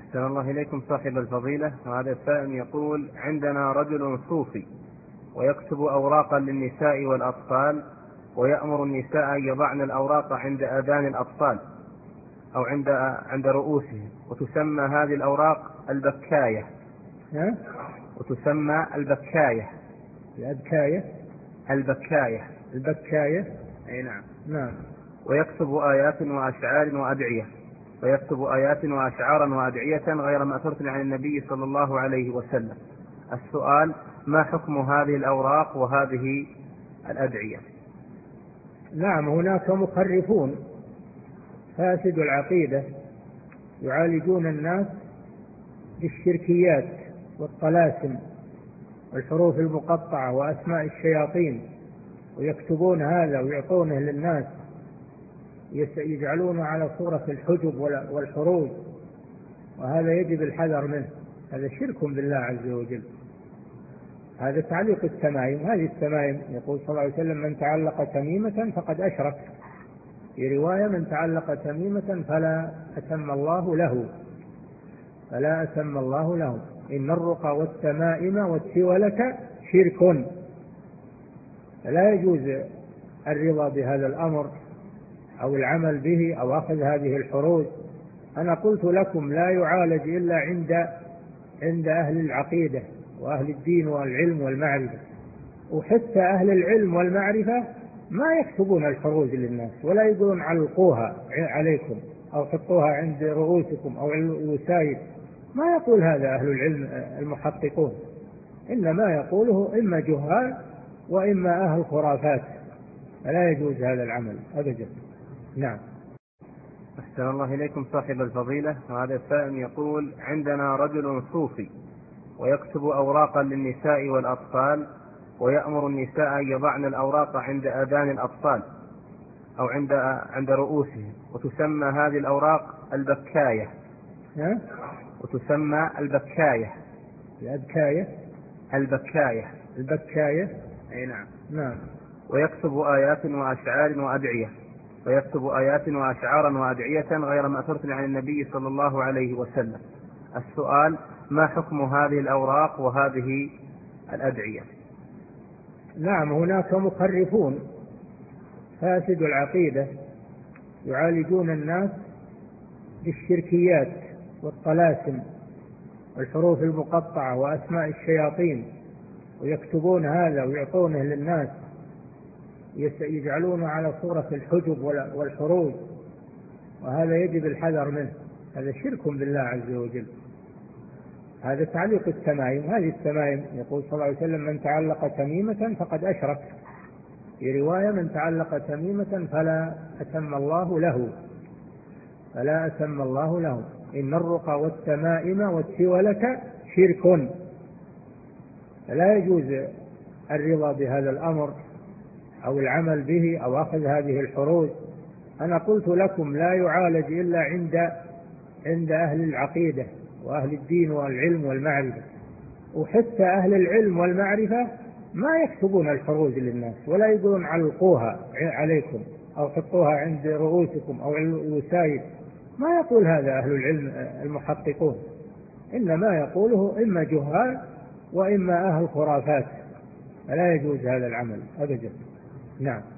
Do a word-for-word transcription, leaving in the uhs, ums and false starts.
أحسن الله إليكم صاحب الفضيلة. وهذا السائل يقول: عندنا رجل صوفي ويكتب أوراقا للنساء والأطفال، ويأمر النساء أن يضعن الأوراق عند آذان الأطفال أو عند عند رؤوسهم، وتسمى هذه الأوراق البكاية. ها؟ وتسمى البكاية. الأبكاية. البكاية. البكاية. أي نعم. نعم. ويكتب آيات وأشعار وأدعية ويكتب آيات وأشعارا وأدعية غير مأثورة عن النبي صلى الله عليه وسلم. السؤال: ما حكم هذه الأوراق وهذه الأدعية؟ نعم، هناك مخرفون فاسد العقيدة يعالجون الناس بالشركيات والطلاسم والحروف المقطعة وأسماء الشياطين، ويكتبون هذا ويعطونه للناس، يجعلونه على صورة الحجب والحروج، وهذا يجب الحذر منه. هذا شرك بالله عز وجل. هذا تعليق التمائم. هذه التمائم يقول صلى الله عليه وسلم: من تعلق تميمة فقد أشرك. في رواية: من تعلق تميمة فلا أتم الله له فلا أتم الله له إن الرقى والتمائم والتولة شرك. فلا يجوز الرضا بهذا الأمر أو العمل به أو أخذ هذه الحروج. أنا قلت لكم لا يعالج إلا عند عند أهل العقيدة وأهل الدين والعلم والمعرفة. وحتى أهل العلم والمعرفة ما يكتبون الحروج للناس ولا يقولون علقوها عليكم أو حطوها عند رؤوسكم أو الوسائد. ما يقول هذا أهل العلم المحققون، إنما يقوله إما جهال وإما أهل خرافات. فلا يجوز هذا العمل أبدا. نعم. أحسن الله إليكم صاحب الفضيلة. وهذا السائل يقول: عندنا رجل صوفي ويكتب أوراقا للنساء والأطفال، ويأمر النساء أن يضعن الأوراق عند آذان الأطفال أو عند عند رؤوسهم، وتسمى هذه الأوراق البكاية. ها؟ وتسمى البكاية. الأبكاية. البكاية. البكاية. أي نعم. نعم. ويكتب آيات وأشعار وأدعية ويكتب آيات وأشعارا وأدعية غير مأثورة عن النبي صلى الله عليه وسلم. السؤال: ما حكم هذه الأوراق وهذه الأدعية؟ نعم، هناك مخرفون فاسد العقيدة يعالجون الناس بالشركيات والطلاسم والحروف المقطعة وأسماء الشياطين، ويكتبون هذا ويعطونه للناس، يجعلونه على صورة الحجب والحروج، وهذا يجب الحذر منه. هذا شرك بالله عز وجل. هذا تعليق التمائم. هذه التمائم يقول صلى الله عليه وسلم: من تعلق تميمة فقد أشرك. في رواية: من تعلق تميمة فلا أتم الله له فلا أتم الله له إن الرقى والتمائم والتولة شرك. فلا يجوز الرضا بهذا الأمر أو العمل به أو أخذ هذه الحروج. أنا قلت لكم لا يعالج إلا عند عند أهل العقيدة وأهل الدين والعلم والمعرفة. وحتى أهل العلم والمعرفة ما يكتبون الحروج للناس ولا يقولون علقوها عليكم أو حطوها عند رؤوسكم أو الوسائد. ما يقول هذا أهل العلم المحققون، إنما يقوله إما جهال وإما أهل خرافات. فلا يجوز هذا العمل أبدا. نعم.